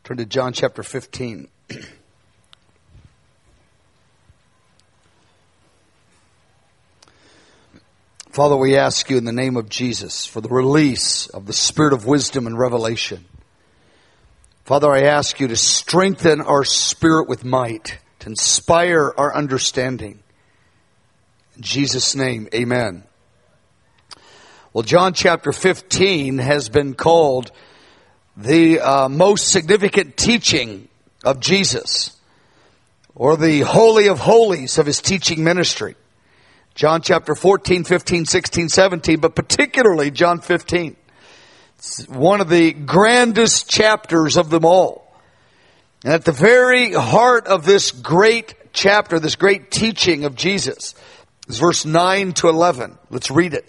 Turn to John chapter 15. Father, we ask you in the name of Jesus for the release of the spirit of wisdom and revelation. Father, I ask you to strengthen our spirit with might, to inspire our understanding. In Jesus' name, amen. Well, John chapter 15 has been called the most significant teaching of Jesus, or the Holy of Holies of his teaching ministry. John chapter 14, 15, 16, 17, but particularly John 15. It's one of the grandest chapters of them all. And at the very heart of this great chapter, this great teaching of Jesus, is verse 9 to 11. Let's read it.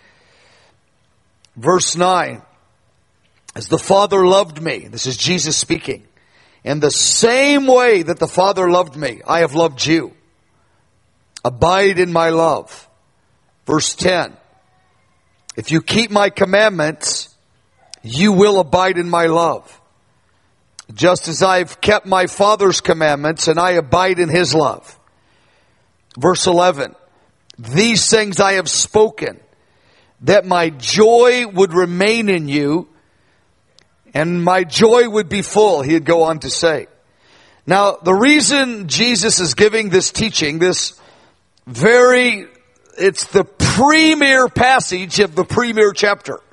Verse 9. As the Father loved me, this is Jesus speaking, in the same way that the Father loved me, I have loved you. Abide in my love. Verse 10. If you keep my commandments, you will abide in my love. Just as I've kept my Father's commandments and I abide in his love. Verse 11. These things I have spoken, that my joy would remain in you, and my joy would be full, he'd go on to say. Now, the reason Jesus is giving this teaching, it's the premier passage of the premier chapter,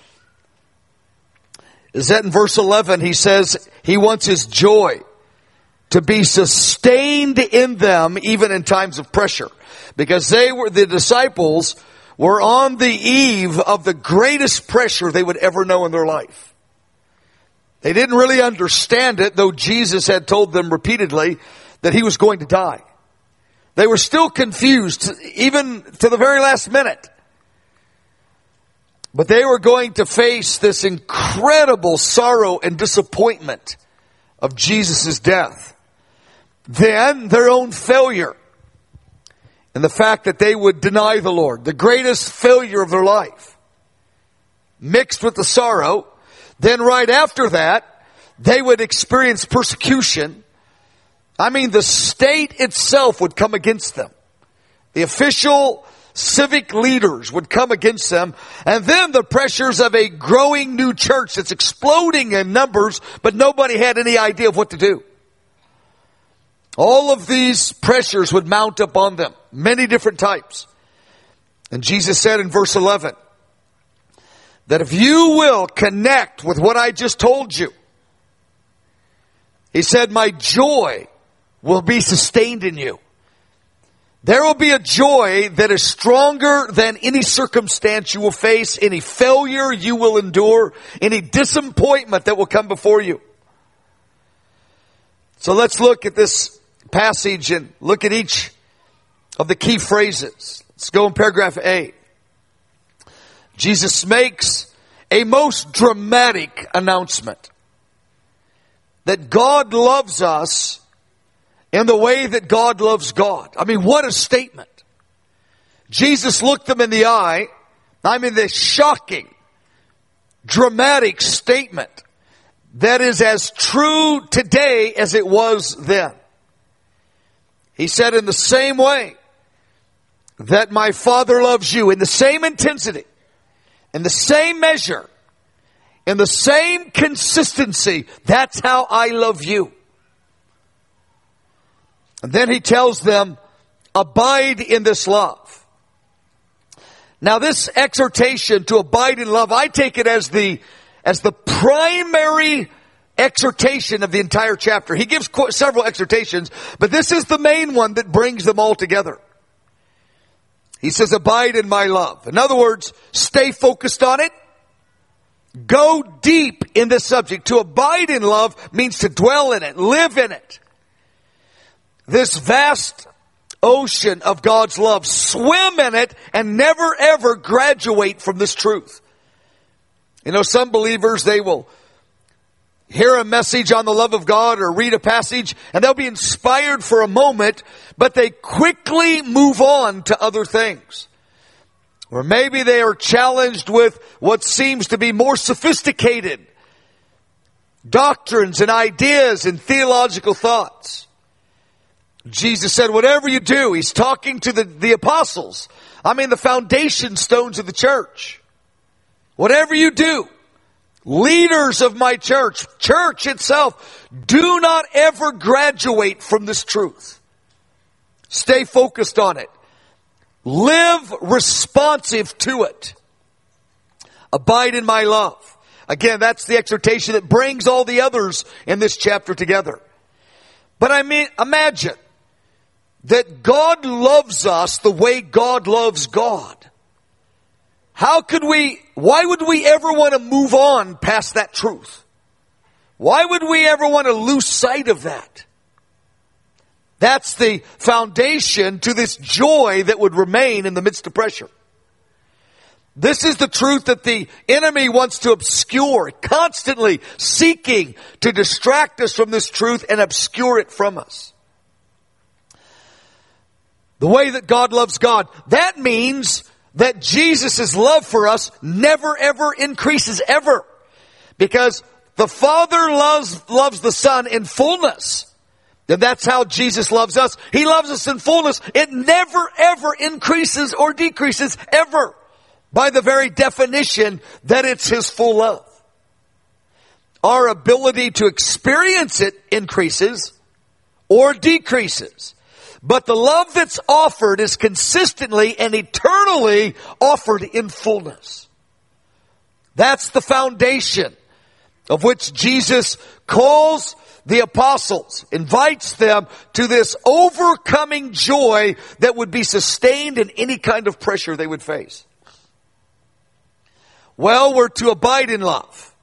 is that in verse 11 he says he wants his joy to be sustained in them even in times of pressure. Because the disciples were on the eve of the greatest pressure they would ever know in their life. They didn't really understand it, though Jesus had told them repeatedly that he was going to die. They were still confused, even to the very last minute. But they were going to face this incredible sorrow and disappointment of Jesus' death. Then their own failure, and the fact that they would deny the Lord, the greatest failure of their life, mixed with the sorrow. Then right after that, they would experience persecution. I mean, the state itself would come against them. The official civic leaders would come against them. And then the pressures of a growing new church that's exploding in numbers, but nobody had any idea of what to do. All of these pressures would mount up on them, many different types. And Jesus said in verse 11, that if you will connect with what I just told you, he said, my joy will be sustained in you. There will be a joy that is stronger than any circumstance you will face, any failure you will endure, any disappointment that will come before you. So let's look at this passage and look at each of the key phrases. Let's go in paragraph A. Jesus makes a most dramatic announcement that God loves us in the way that God loves God. I mean, what a statement. Jesus looked them in the eye. I mean, this shocking, dramatic statement that is as true today as it was then. He said, in the same way that my Father loves you, in the same intensity, in the same measure, in the same consistency, that's how I love you. And then he tells them, abide in this love. Now this exhortation to abide in love, I take it as the primary exhortation of the entire chapter. He gives several exhortations, but this is the main one that brings them all together. He says, abide in my love. In other words, stay focused on it. Go deep in this subject. To abide in love means to dwell in it, live in it. This vast ocean of God's love, swim in it and never ever graduate from this truth. You know, some believers, they will hear a message on the love of God or read a passage and they'll be inspired for a moment, but they quickly move on to other things. Or maybe they are challenged with what seems to be more sophisticated doctrines and ideas and theological thoughts. Jesus said, whatever you do, he's talking to the apostles. I mean, the foundation stones of the church. Whatever you do, leaders of my church, church itself, do not ever graduate from this truth. Stay focused on it. Live responsive to it. Abide in my love. Again, that's the exhortation that brings all the others in this chapter together. But I mean, imagine that God loves us the way God loves God. Why would we ever want to move on past that truth? Why would we ever want to lose sight of that? That's the foundation to this joy that would remain in the midst of pressure. This is the truth that the enemy wants to obscure, constantly seeking to distract us from this truth and obscure it from us. The way that God loves God, that means that Jesus' love for us never ever increases ever. Because the Father loves the Son in fullness. And that's how Jesus loves us. He loves us in fullness. It never ever increases or decreases ever. By the very definition that it's His full love. Our ability to experience it increases or decreases. But the love that's offered is consistently and eternally offered in fullness. That's the foundation of which Jesus calls the apostles, invites them to this overcoming joy that would be sustained in any kind of pressure they would face. Well, we're to abide in love.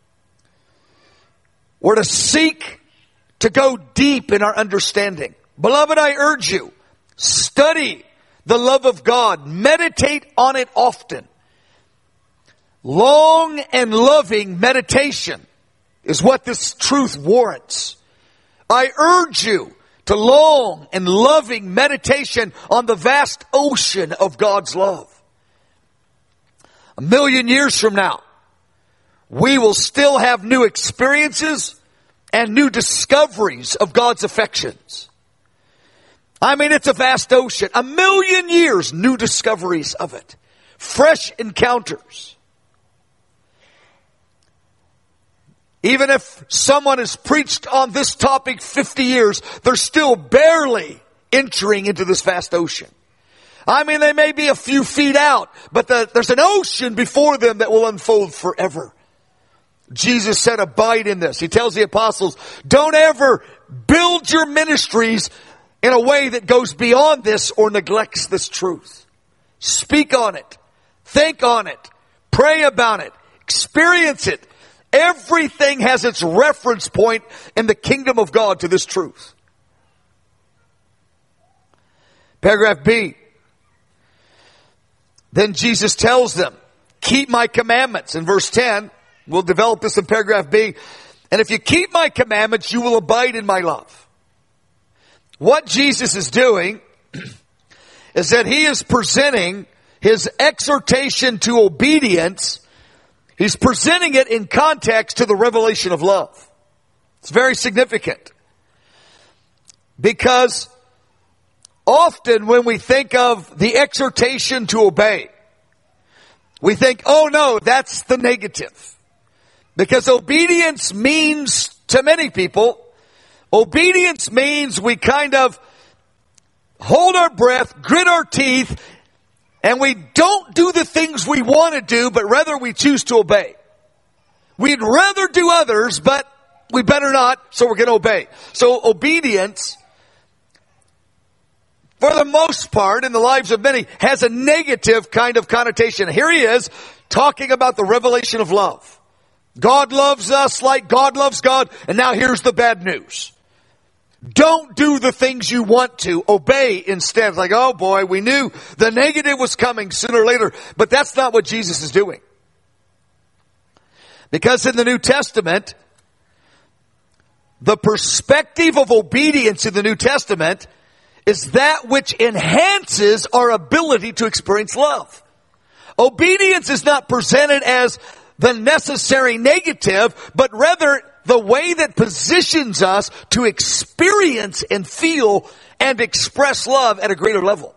We're to seek to go deep in our understanding. Beloved, I urge you, study the love of God. Meditate on it often. Long and loving meditation is what this truth warrants. I urge you to long and loving meditation on the vast ocean of God's love. 1,000,000 years from now, we will still have new experiences and new discoveries of God's affections. I mean, it's a vast ocean. 1,000,000 years, new discoveries of it. Fresh encounters. Even if someone has preached on this topic 50 years, they're still barely entering into this vast ocean. I mean, they may be a few feet out, but there's an ocean before them that will unfold forever. Jesus said, abide in this. He tells the apostles, don't ever build your ministries in a way that goes beyond this or neglects this truth. Speak on it. Think on it. Pray about it. Experience it. Everything has its reference point in the kingdom of God to this truth. Paragraph B. Then Jesus tells them, keep my commandments. In verse 10, we'll develop this in paragraph B. And if you keep my commandments, you will abide in my love. What Jesus is doing is that he is presenting his exhortation to obedience. He's presenting it in context to the revelation of love. It's very significant. Because often when we think of the exhortation to obey, we think, oh no, that's the negative. Because obedience means, to many people, obedience means we kind of hold our breath, grit our teeth, and we don't do the things we want to do, but rather we choose to obey. We'd rather do others, but we better not, so we're going to obey. So obedience, for the most part, in the lives of many, has a negative kind of connotation. Here he is, talking about the revelation of love. God loves us like God loves God, and now here's the bad news. Don't do the things you want to. Obey instead. It's like, oh boy, we knew the negative was coming sooner or later, but that's not what Jesus is doing. Because in the New Testament, the perspective of obedience in the New Testament is that which enhances our ability to experience love. Obedience is not presented as the necessary negative, but rather the way that positions us to experience and feel and express love at a greater level.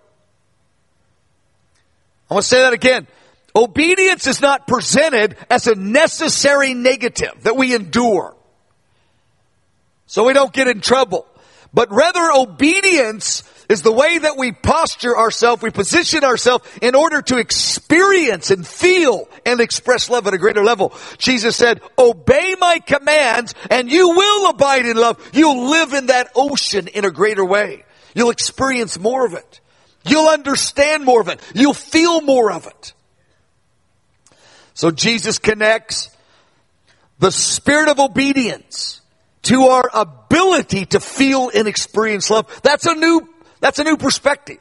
I want to say that again. Obedience is not presented as a necessary negative that we endure so we don't get in trouble. But rather, obedience is the way that we posture ourselves, we position ourselves in order to experience and feel and express love at a greater level. Jesus said, obey my commands and you will abide in love. You'll live in that ocean in a greater way. You'll experience more of it. You'll understand more of it. You'll feel more of it. So Jesus connects the spirit of obedience to our ability to feel and experience love. That's a new perspective.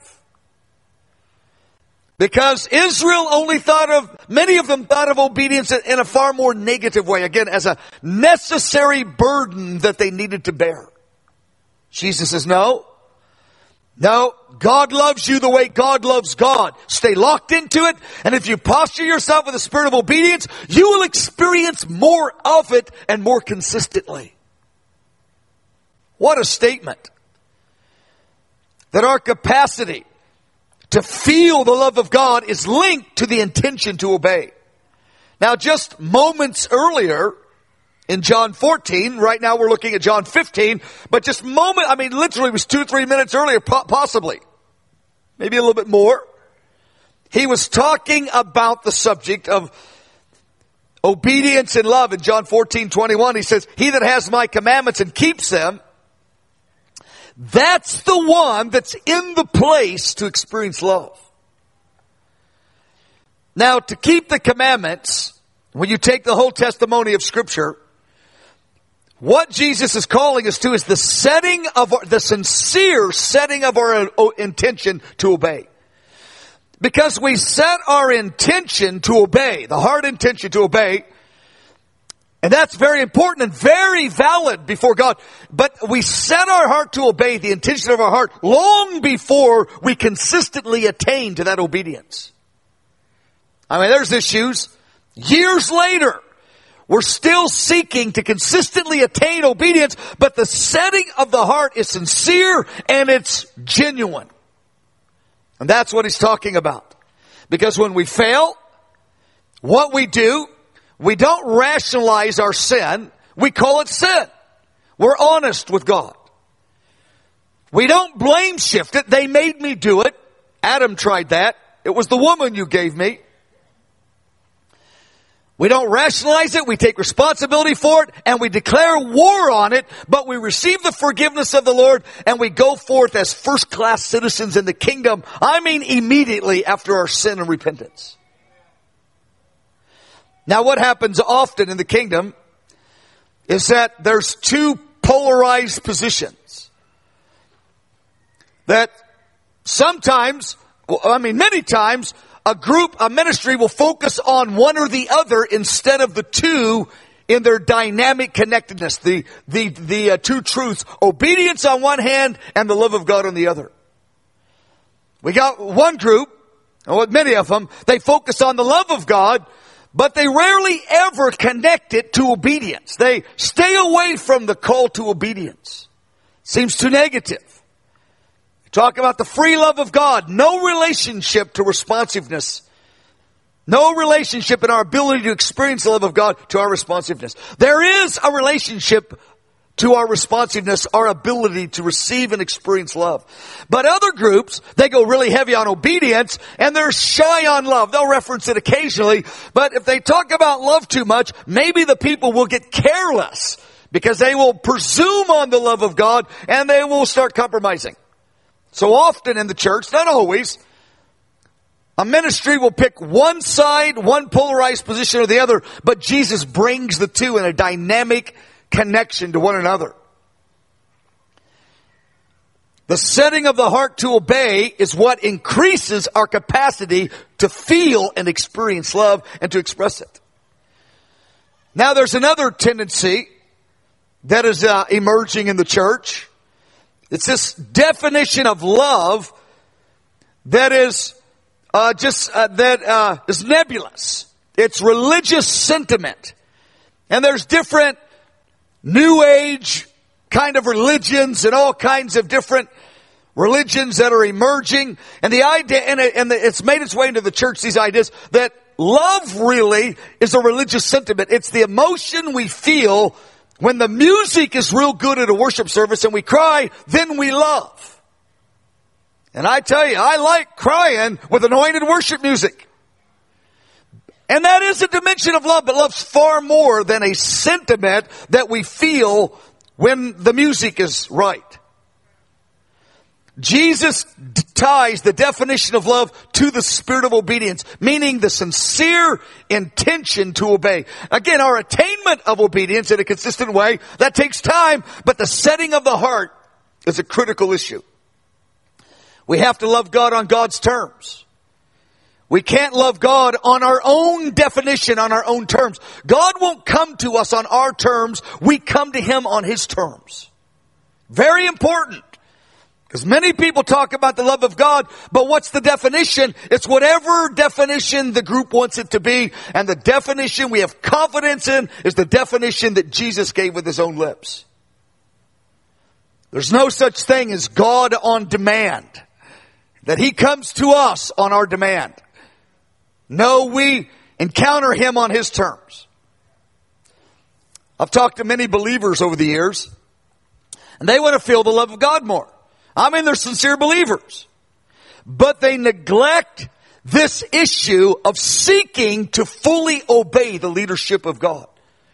Because Israel many of them thought of obedience in a far more negative way. Again, as a necessary burden that they needed to bear. Jesus says, no, God loves you the way God loves God. Stay locked into it. And if you posture yourself with a spirit of obedience, you will experience more of it and more consistently. What a statement. That our capacity to feel the love of God is linked to the intention to obey. Now, just moments earlier in John 14, right now we're looking at John 15, but literally it was 2-3 minutes earlier, possibly. Maybe a little bit more. He was talking about the subject of obedience and love in John 14:21. He says, he that has my commandments and keeps them, that's the one that's in the place to experience love. Now, to keep the commandments, when you take the whole testimony of Scripture, what Jesus is calling us to is the sincere setting of our intention to obey. Because we set our intention to obey, the hard intention to obey, and that's very important and very valid before God. But we set our heart to obey, the intention of our heart, long before we consistently attain to that obedience. There's issues. Years later, we're still seeking to consistently attain obedience, but the setting of the heart is sincere and it's genuine. And that's what he's talking about. Because when we fail, what we do, we don't rationalize our sin. We call it sin. We're honest with God. We don't blame shift it. They made me do it. Adam tried that. It was the woman you gave me. We don't rationalize it. We take responsibility for it and we declare war on it, but we receive the forgiveness of the Lord and we go forth as first-class citizens in the kingdom. Immediately after our sin and repentance. Now, what happens often in the kingdom is that there's two polarized positions. That sometimes, many times, a ministry will focus on one or the other instead of the two in their dynamic connectedness. The two truths, obedience on one hand and the love of God on the other. We got one group, many of them, they focus on the love of God, but they rarely ever connect it to obedience. They stay away from the call to obedience. Seems too negative. Talk about the free love of God. No relationship to responsiveness. No relationship in our ability to experience the love of God to our responsiveness. There is a relationship to our responsiveness, our ability to receive and experience love. But other groups, they go really heavy on obedience and they're shy on love. They'll reference it occasionally, but if they talk about love too much, maybe the people will get careless because they will presume on the love of God and they will start compromising. So often in the church, not always, a ministry will pick one side, one polarized position or the other, but Jesus brings the two in a dynamic connection to one another. The setting of the heart to obey is what increases our capacity to feel and experience love and to express it. Now there's another tendency that is emerging in the church. It's this definition of love that is is nebulous. It's religious sentiment. And there's different New Age kind of religions and all kinds of different religions that are emerging. And the idea, it's made its way into the church, these ideas that love really is a religious sentiment. It's the emotion we feel when the music is real good at a worship service and we cry, then we love. And I tell you, I like crying with anointed worship music. And that is a dimension of love, but love's far more than a sentiment that we feel when the music is right. Jesus ties the definition of love to the spirit of obedience, meaning the sincere intention to obey. Again, our attainment of obedience in a consistent way, that takes time, but the setting of the heart is a critical issue. We have to love God on God's terms. We can't love God on our own definition, on our own terms. God won't come to us on our terms. We come to Him on His terms. Very important. Because many people talk about the love of God, but what's the definition? It's whatever definition the group wants it to be. And the definition we have confidence in is the definition that Jesus gave with His own lips. There's no such thing as God on demand. That He comes to us on our demand. No, we encounter Him on His terms. I've talked to many believers over the years, and they want to feel the love of God more. I mean, they're sincere believers. But they neglect this issue of seeking to fully obey the leadership of God.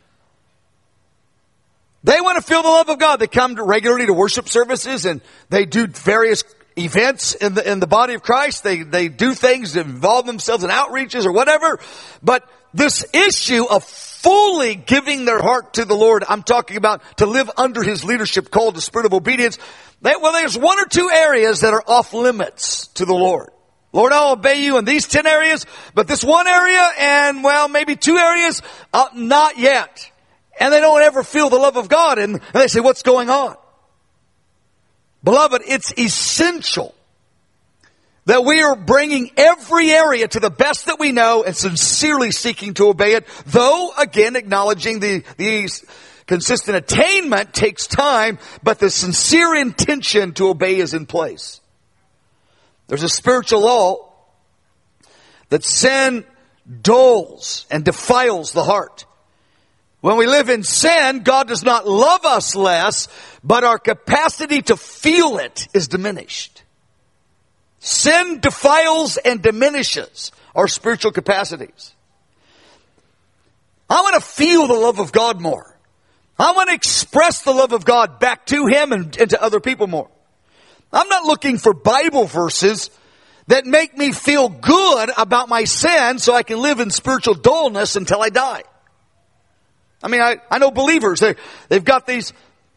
They want to feel the love of God. They come regularly to worship services, and they do various events in the body of Christ. They do things that involve themselves in outreaches or whatever. But this issue of fully giving their heart to the Lord, I'm talking about to live under His leadership called the spirit of obedience. There's one or two areas that are off limits to the Lord. Lord, I'll obey you in these 10 areas, but this one area and, maybe 2 areas, not yet. And they don't ever feel the love of God. And they say, what's going on? Beloved, it's essential that we are bringing every area to the best that we know and sincerely seeking to obey it, though, again, acknowledging the consistent attainment takes time, but the sincere intention to obey is in place. There's a spiritual law that sin dulls and defiles the heart. When we live in sin, God does not love us less, but our capacity to feel it is diminished. Sin defiles and diminishes our spiritual capacities. I want to feel the love of God more. I want to express the love of God back to Him and to other people more. I'm not looking for Bible verses that make me feel good about my sin so I can live in spiritual dullness until I die. I mean, I know believers, they've got these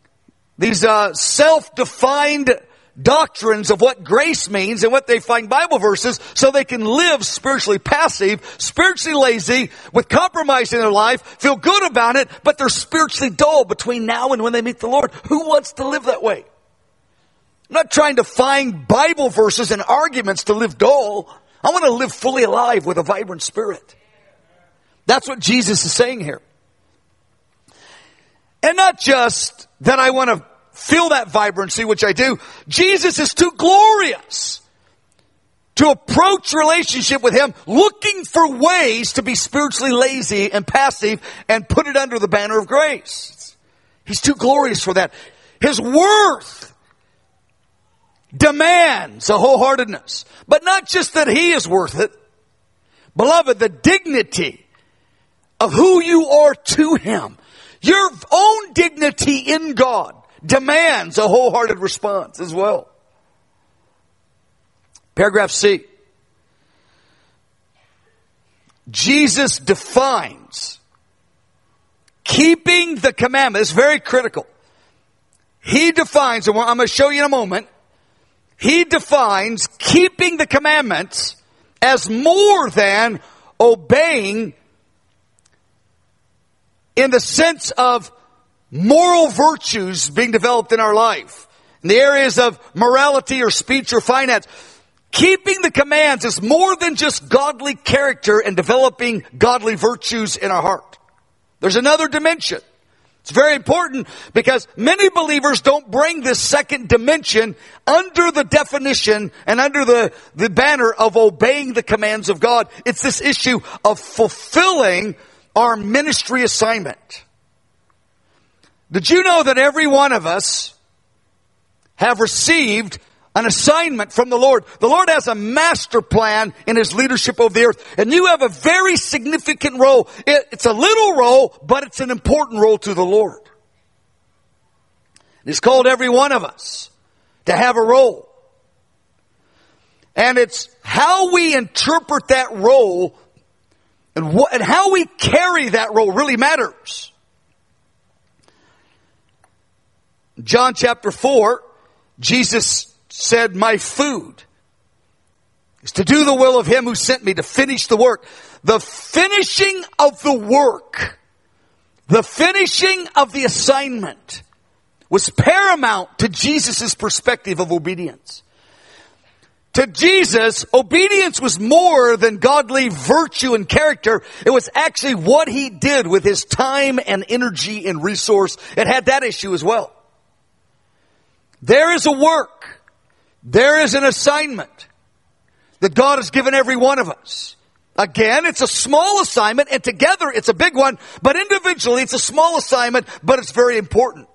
self-defined doctrines of what grace means and what they find Bible verses so they can live spiritually passive, spiritually lazy, with compromise in their life, feel good about it, but they're spiritually dull between now and when they meet the Lord. Who wants to live that way? I'm not trying to find Bible verses and arguments to live dull. I want to live fully alive with a vibrant spirit. That's what Jesus is saying here. And not just that I want to feel that vibrancy, which I do. Jesus is too glorious to approach relationship with Him looking for ways to be spiritually lazy and passive and put it under the banner of grace. He's too glorious for that. His worth demands a wholeheartedness. But not just that He is worth it. Beloved, the dignity of who you are to Him, your own dignity in God, demands a wholehearted response as well. Paragraph C. Jesus defines keeping the commandment. It's very critical. He defines, and I'm going to show you in a moment, He defines keeping the commandments as more than obeying in the sense of moral virtues being developed in our life. In the areas of morality or speech or finance. Keeping the commands is more than just godly character and developing godly virtues in our heart. There's another dimension. It's very important because many believers don't bring this second dimension under the definition and under the banner of obeying the commands of God. It's this issue of fulfilling our ministry assignment. Did you know that every one of us have received an assignment from the Lord? The Lord has a master plan in His leadership of the earth, and you have a very significant role. It's a little role, but it's an important role to the Lord. He's called every one of us to have a role. And it's how we interpret that role and how we carry that role really matters. John chapter 4, Jesus said, my food is to do the will of Him who sent me, to finish the work. The finishing of the work, the finishing of the assignment was paramount to Jesus' perspective of obedience. To Jesus, obedience was more than godly virtue and character. It was actually what He did with His time and energy and resource. It had that issue as well. There is a work. There is an assignment that God has given every one of us. Again, it's a small assignment, and together it's a big one, but individually it's a small assignment, but it's very important.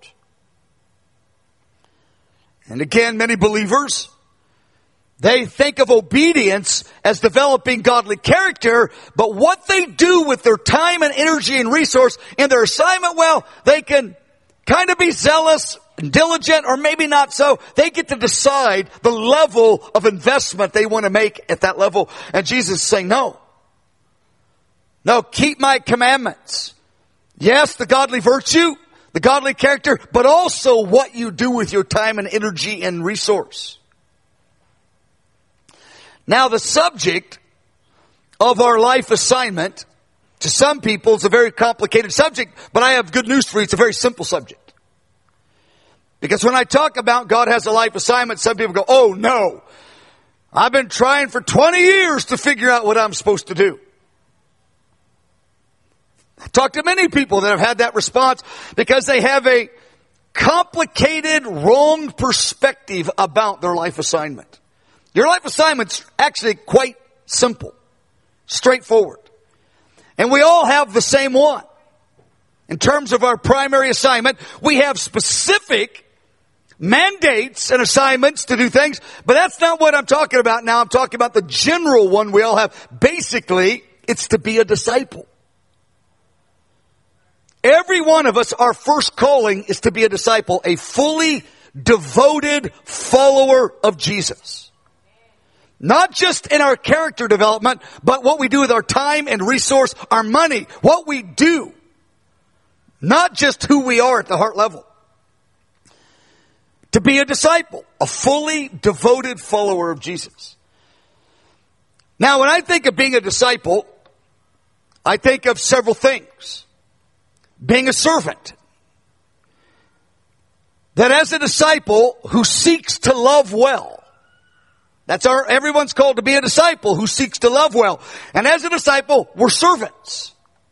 And again, many believers, they think of obedience as developing godly character, but what they do with their time and energy and resource in their assignment, well, they can kind of be zealous and diligent, or maybe not so. They get to decide the level of investment they want to make at that level. And Jesus is saying, no, keep my commandments. Yes, the godly virtue, the godly character, but also what you do with your time and energy and resource. Now, the subject of our life assignment, to some people, it's a very complicated subject, but I have good news for you. It's a very simple subject. Because when I talk about God has a life assignment, some people go, oh no, I've been trying for 20 years to figure out what I'm supposed to do. I talk to many people that have had that response because they have a complicated, wrong perspective about their life assignment. Your life assignment's actually quite simple, straightforward. And we all have the same one. In terms of our primary assignment, we have specific mandates and assignments to do things, but that's not what I'm talking about now. I'm talking about the general one we all have. Basically, it's to be a disciple. Every one of us, our first calling is to be a disciple, a fully devoted follower of Jesus. Not just in our character development, but what we do with our time and resource, our money, what we do. Not just who we are at the heart level. To be a disciple, a fully devoted follower of Jesus. Now, when I think of being a disciple, I think of several things. Being a servant. That as a disciple who seeks to love well. Everyone's called to be a disciple who seeks to love well. And as a disciple, we're servants.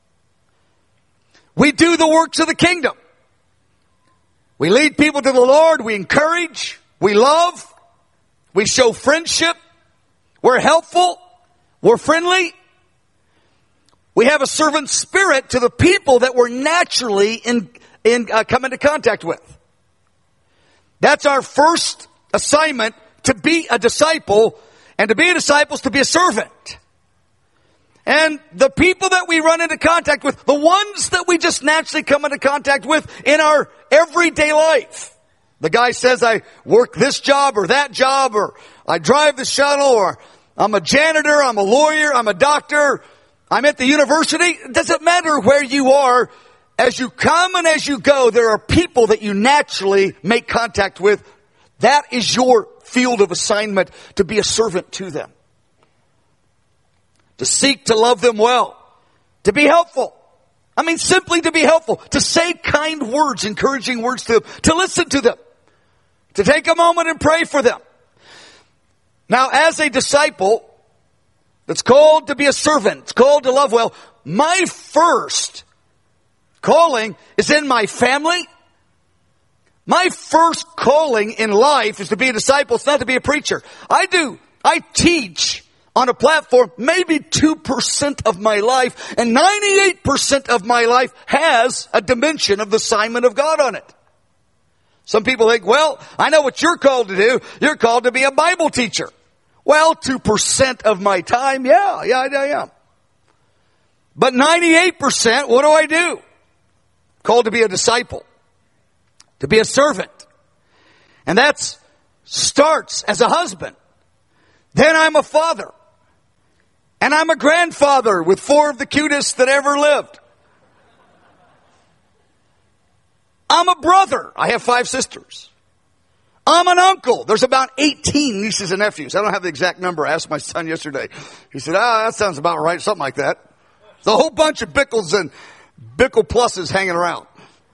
We do the works of the kingdom. We lead people to the Lord. We encourage. We love. We show friendship. We're helpful. We're friendly. We have a servant spirit to the people that we're naturally come into contact with. That's our first assignment, to be a disciple. And to be a disciple is to be a servant. And the people that we run into contact with, the ones that we just naturally come into contact with in our everyday life. The guy says, I work this job or that job, or I drive the shuttle, or I'm a janitor, I'm a lawyer, I'm a doctor, I'm at the university. It doesn't matter where you are. As you come and as you go, there are people that you naturally make contact with. That is your field of assignment, to be a servant to them. To seek to love them well. To be helpful. I mean, simply to be helpful. To say kind words, encouraging words to them. To listen to them. To take a moment and pray for them. Now, as a disciple that's called to be a servant, it's called to love well, my first calling is in my family. My first calling in life is to be a disciple. It's not to be a preacher. I teach on a platform maybe 2% of my life, and 98% of my life has a dimension of the assignment of God on it. Some people think, well, I know what you're called to do. You're called to be a Bible teacher. Well, 2% of my time, yeah, I am. But 98%, what do? Called to be a disciple, to be a servant. And that starts as a husband. Then I'm a father. And I'm a grandfather with 4 of the cutest that ever lived. I'm a brother. I have 5 sisters. I'm an uncle. There's about 18 nieces and nephews. I don't have the exact number. I asked my son yesterday. He said, that sounds about right. Something like that. There's a whole bunch of Bickles and Bickle pluses hanging around.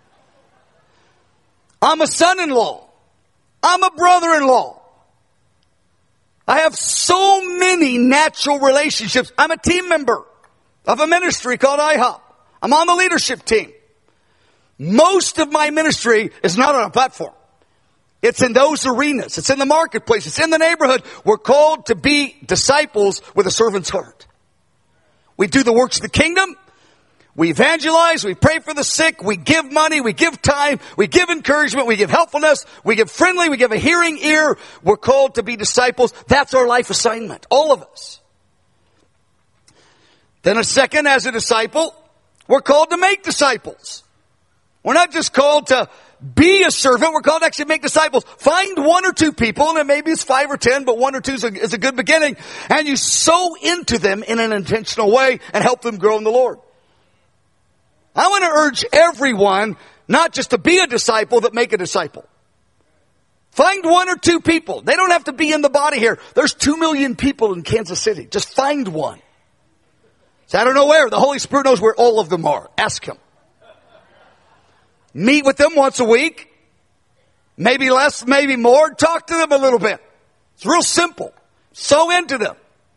I'm a son-in-law. I'm a brother-in-law. I have so many natural relationships. I'm a team member of a ministry called IHOP. I'm on the leadership team. Most of my ministry is not on a platform. It's in those arenas. It's in the marketplace. It's in the neighborhood. We're called to be disciples with a servant's heart. We do the works of the kingdom. We evangelize. We pray for the sick. We give money. We give time. We give encouragement. We give helpfulness. We give friendly. We give a hearing ear. We're called to be disciples. That's our life assignment. All of us. Then a second, as a disciple, we're called to make disciples. We're not just called to be a servant. We're called to actually make disciples. Find 1 or 2 people, and maybe it's 5 or 10, but 1 or 2 is a good beginning. And you sow into them in an intentional way and help them grow in the Lord. I want to urge everyone not just to be a disciple, but make a disciple. Find 1 or 2 people. They don't have to be in the body here. There's 2 million people in Kansas City. Just find one. So I don't know where. The Holy Spirit knows where all of them are. Ask Him. Meet with them once a week. Maybe less, maybe more. Talk to them a little bit. It's real simple. Sow into them.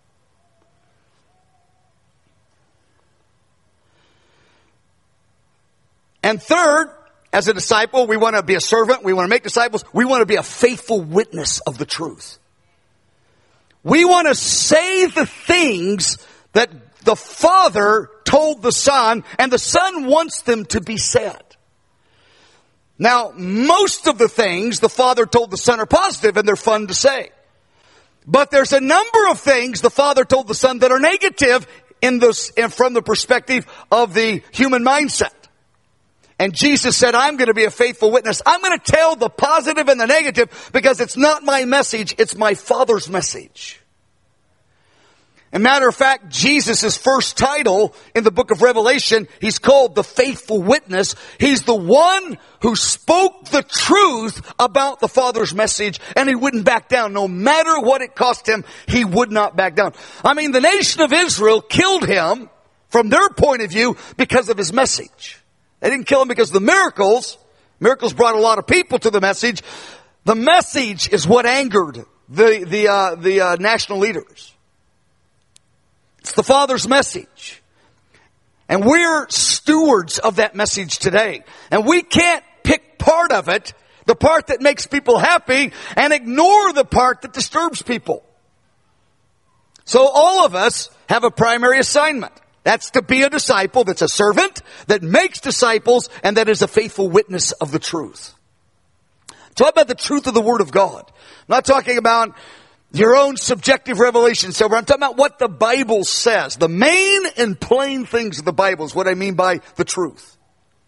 And third, as a disciple, we want to be a servant. We want to make disciples. We want to be a faithful witness of the truth. We want to say the things that the Father told the Son, and the Son wants them to be said. Now, most of the things the Father told the Son are positive and they're fun to say. But there's a number of things the Father told the Son that are negative from the perspective of the human mindset. And Jesus said, I'm going to be a faithful witness. I'm going to tell the positive and the negative because it's not my message, it's my Father's message. As a matter of fact, Jesus' first title in the book of Revelation, He's called the faithful witness. He's the one who spoke the truth about the Father's message, and He wouldn't back down. No matter what it cost Him, He would not back down. I mean, the nation of Israel killed Him from their point of view because of His message. They didn't kill Him because of the miracles. Miracles brought a lot of people to the message. The message is what angered the national leaders. It's the Father's message. And we're stewards of that message today. And we can't pick part of it, the part that makes people happy, and ignore the part that disturbs people. So all of us have a primary assignment. That's to be a disciple that's a servant, that makes disciples, and that is a faithful witness of the truth. Talk about the truth of the Word of God. I'm not talking about your own subjective revelation. So I'm talking about what the Bible says. The main and plain things of the Bible is what I mean by the truth.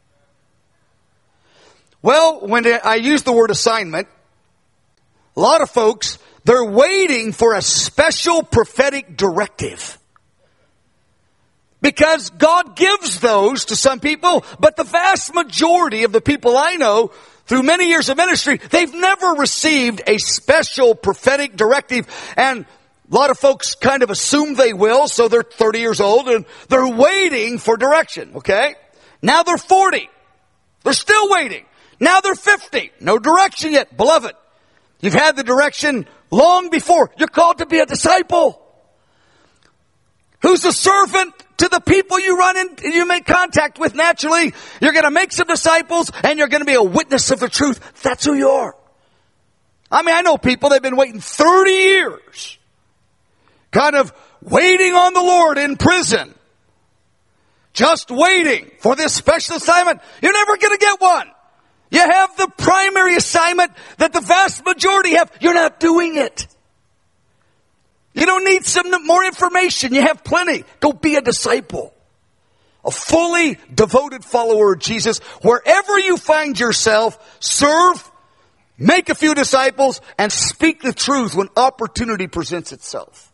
Well, when I use the word assignment, a lot of folks, they're waiting for a special prophetic directive. Because God gives those to some people, but the vast majority of the people I know through many years of ministry, they've never received a special prophetic directive. And a lot of folks kind of assume they will, so they're 30 years old and they're waiting for direction, okay? Now they're 40. They're still waiting. Now they're 50. No direction yet. Beloved, you've had the direction long before. You're called to be a disciple. Who's a servant to the people you run in, you make contact with naturally. You're going to make some disciples and you're going to be a witness of the truth. That's who you are. I mean, I know people, they've been waiting 30 years, kind of waiting on the Lord in prison, just waiting for this special assignment. You're never going to get one. You have the primary assignment that the vast majority have. You're not doing it. You don't need some more information. You have plenty. Go be a disciple. A fully devoted follower of Jesus. Wherever you find yourself, serve, make a few disciples, and speak the truth when opportunity presents itself.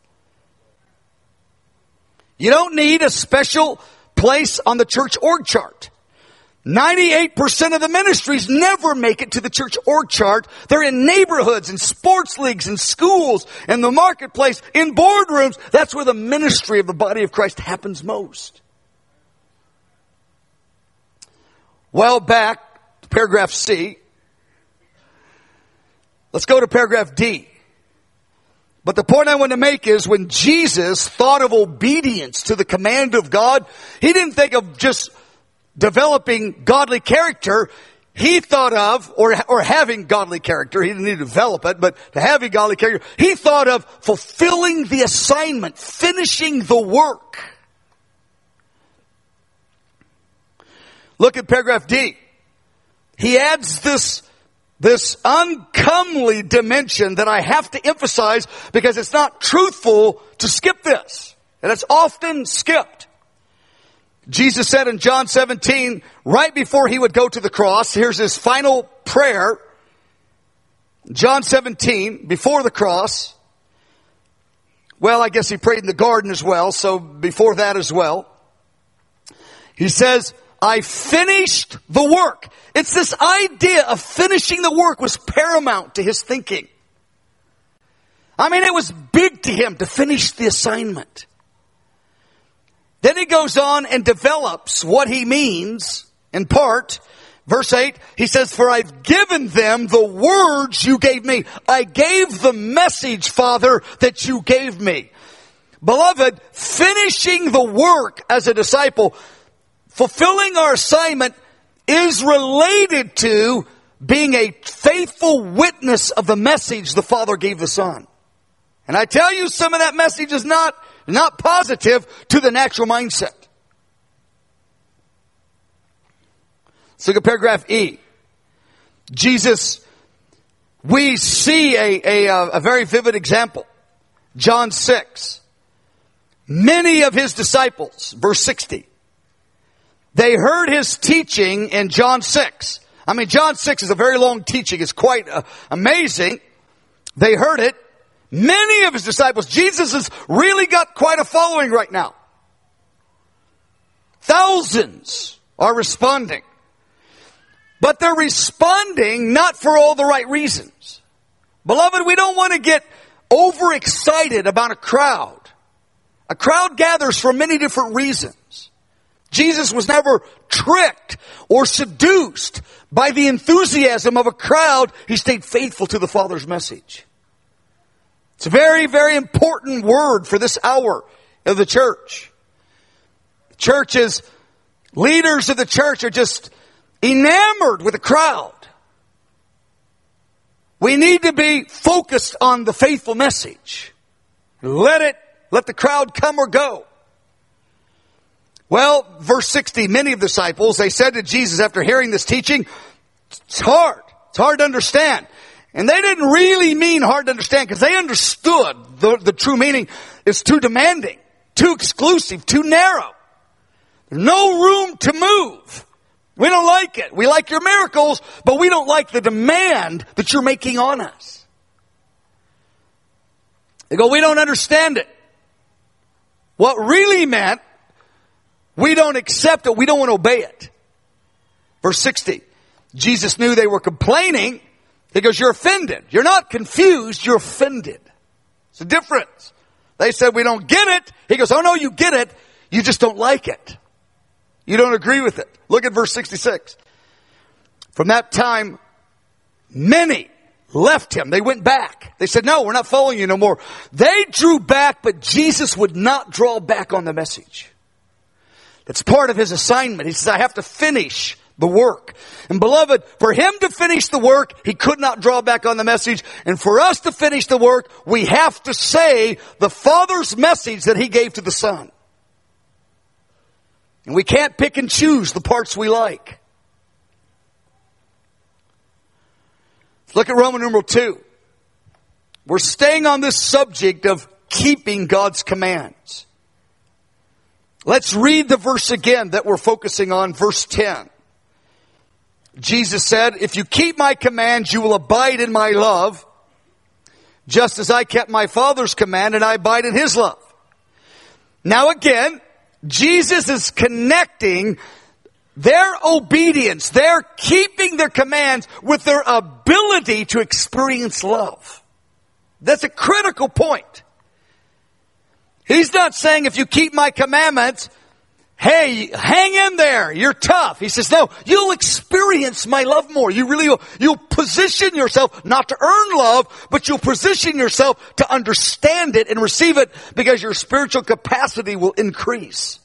You don't need a special place on the church org chart. 98% of the ministries never make it to the church org chart. They're in neighborhoods and sports leagues and schools and the marketplace, in boardrooms. That's where the ministry of the body of Christ happens most. Well, back to paragraph C. Let's go to paragraph D. But the point I want to make is when Jesus thought of obedience to the command of God, He didn't think of just developing godly character. He thought of, or having godly character. He didn't need to develop it, but to having godly character. He thought of fulfilling the assignment, finishing the work. Look at paragraph D. He adds this uncomely dimension that I have to emphasize because it's not truthful to skip this. And it's often skipped. Jesus said in John 17, right before He would go to the cross, here's His final prayer. John 17, before the cross. Well, I guess He prayed in the garden as well, so before that as well. He says, I finished the work. It's this idea of finishing the work was paramount to His thinking. I mean, it was big to Him to finish the assignment. Then He goes on and develops what He means in part. Verse 8, He says, for I've given them the words you gave me. I gave the message, Father, that you gave me. Beloved, finishing the work as a disciple, fulfilling our assignment is related to being a faithful witness of the message the Father gave the Son. And I tell you, some of that message is not positive to the natural mindset. Let's look at paragraph E. Jesus, we see a very vivid example. John 6. Many of His disciples, verse 60, they heard His teaching in John 6. I mean, John 6 is a very long teaching. It's quite amazing. They heard it. Many of His disciples. Jesus has really got quite a following right now. Thousands are responding. But they're responding not for all the right reasons. Beloved, we don't want to get overexcited about a crowd. A crowd gathers for many different reasons. Jesus was never tricked or seduced by the enthusiasm of a crowd. He stayed faithful to the Father's message. It's a very, very important word for this hour of the church. Churches, leaders of the church are just enamored with the crowd. We need to be focused on the faithful message. Let the crowd come or go. Well, verse 60, many of the disciples, they said to Jesus after hearing this teaching, it's hard to understand. And they didn't really mean hard to understand because they understood the true meaning is too demanding, too exclusive, too narrow. There's no room to move. We don't like it. We like your miracles, but we don't like the demand that you're making on us. They go, we don't understand it. What really meant, we don't accept it. We don't want to obey it. Verse 60, Jesus knew they were complaining. He goes, you're offended. You're not confused. You're offended. It's a difference. They said, we don't get it. He goes, oh no, you get it. You just don't like it. You don't agree with it. Look at verse 66. From that time, many left Him. They went back. They said, no, we're not following you no more. They drew back, but Jesus would not draw back on the message. It's part of his assignment. He says, I have to finish the work. And beloved, for him to finish the work, he could not draw back on the message. And for us to finish the work, we have to say the Father's message that he gave to the Son. And we can't pick and choose the parts we like. Look at Roman numeral 2. We're staying on this subject of keeping God's commands. Let's read the verse again that we're focusing on, verse 10. Jesus said, if you keep my commands, you will abide in my love, just as I kept my Father's command and I abide in his love. Now again, Jesus is connecting their obedience, their keeping their commands with their ability to experience love. That's a critical point. He's not saying if you keep my commandments, hey, hang in there, you're tough. He says, no, you'll experience my love more. You really will. You'll position yourself not to earn love, but you'll position yourself to understand it and receive it because your spiritual capacity will increase.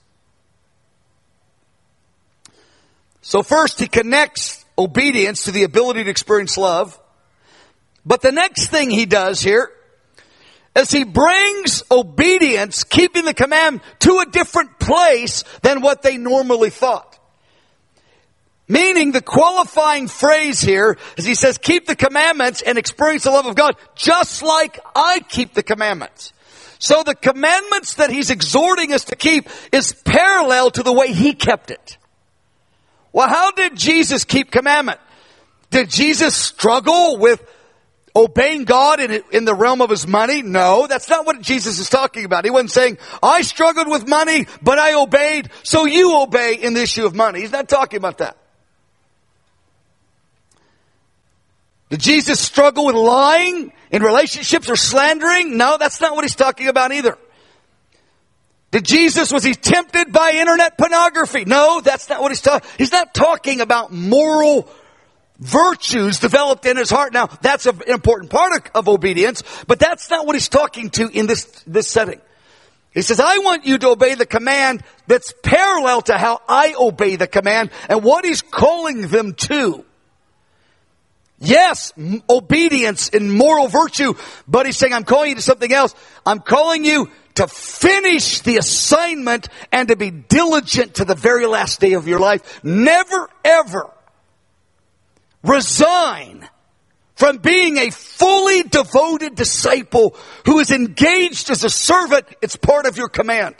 So first, he connects obedience to the ability to experience love. But the next thing he does here is he brings obedience, keeping the command, to a different place than what they normally thought. Meaning the qualifying phrase here is he says, keep the commandments and experience the love of God just like I keep the commandments. So the commandments that he's exhorting us to keep is parallel to the way he kept it. Well, how did Jesus keep commandment? Did Jesus struggle with obeying God in the realm of his money? No, that's not what Jesus is talking about. He wasn't saying, I struggled with money, but I obeyed, so you obey in the issue of money. He's not talking about that. Did Jesus struggle with lying in relationships or slandering? No, that's not what he's talking about either. Was he tempted by internet pornography? No, that's not what he's talking. He's not talking about moral virtues developed in his heart. Now, that's an important part of obedience, but that's not what he's talking to in this setting. He says, I want you to obey the command that's parallel to how I obey the command and what he's calling them to. Yes, obedience in moral virtue, but he's saying, I'm calling you to something else. I'm calling you to finish the assignment and to be diligent to the very last day of your life. Never, ever resign from being a fully devoted disciple who is engaged as a servant. It's part of your command.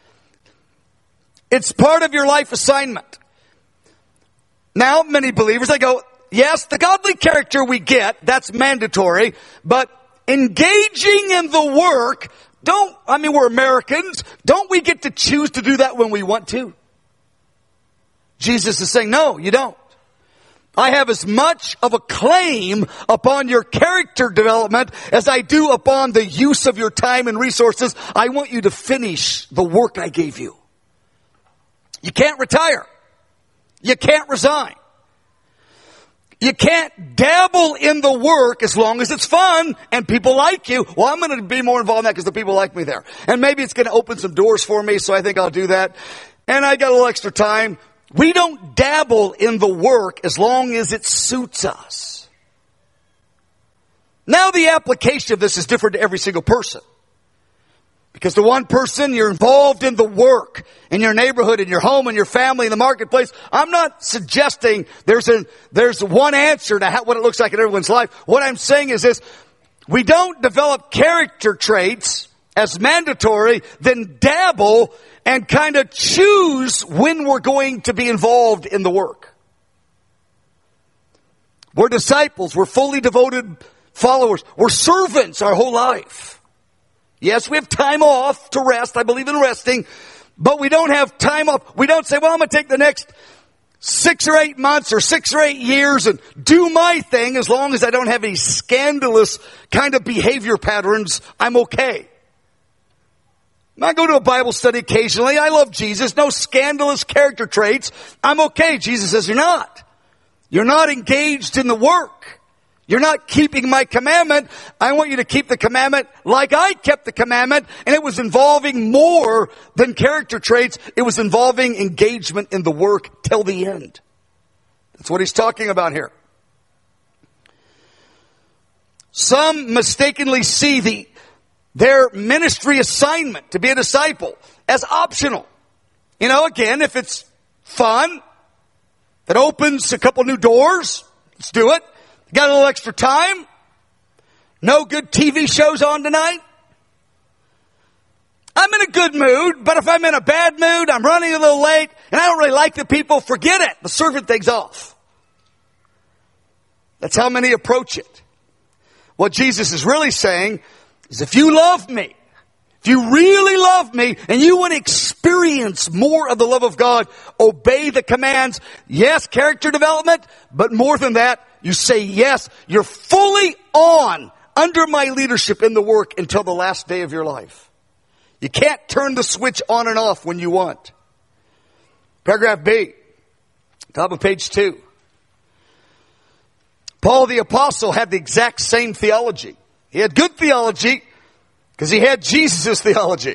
It's part of your life assignment. Now, many believers, they go, yes, the godly character we get, that's mandatory, but engaging in the work, we're Americans, don't we get to choose to do that when we want to? Jesus is saying, no, you don't. I have as much of a claim upon your character development as I do upon the use of your time and resources. I want you to finish the work I gave you. You can't retire. You can't resign. You can't dabble in the work as long as it's fun and people like you. Well, I'm going to be more involved in that because the people like me there. And maybe it's going to open some doors for me, so I think I'll do that. And I got a little extra time. We don't dabble in the work as long as it suits us. Now the application of this is different to every single person. Because to one person, you're involved in the work, in your neighborhood, in your home, in your family, in the marketplace. I'm not suggesting there's one answer to what it looks like in everyone's life. What I'm saying is this: we don't develop character traits as mandatory, then dabble and kind of choose when we're going to be involved in the work. We're disciples. We're fully devoted followers. We're servants our whole life. Yes, we have time off to rest. I believe in resting. But we don't have time off. We don't say, well, I'm going to take the next 6 or 8 months or 6 or 8 years and do my thing as long as I don't have any scandalous kind of behavior patterns. I'm okay. I go to a Bible study occasionally. I love Jesus. No scandalous character traits. I'm okay. Jesus says, you're not. You're not engaged in the work. You're not keeping my commandment. I want you to keep the commandment like I kept the commandment. And it was involving more than character traits. It was involving engagement in the work till the end. That's what he's talking about here. Some mistakenly see their ministry assignment to be a disciple as optional. You know, again, if it's fun, that opens a couple new doors, let's do it. Got a little extra time? No good TV shows on tonight? I'm in a good mood, but if I'm in a bad mood, I'm running a little late, and I don't really like the people, forget it. The servant thing's off. That's how many approach it. What Jesus is really saying is if you love me, if you really love me and you want to experience more of the love of God, obey the commands. Yes, character development, but more than that, you say yes. You're fully on under my leadership in the work until the last day of your life. You can't turn the switch on and off when you want. Paragraph B, top of page 2. Paul the Apostle had the exact same theology. He had good theology because he had Jesus' theology.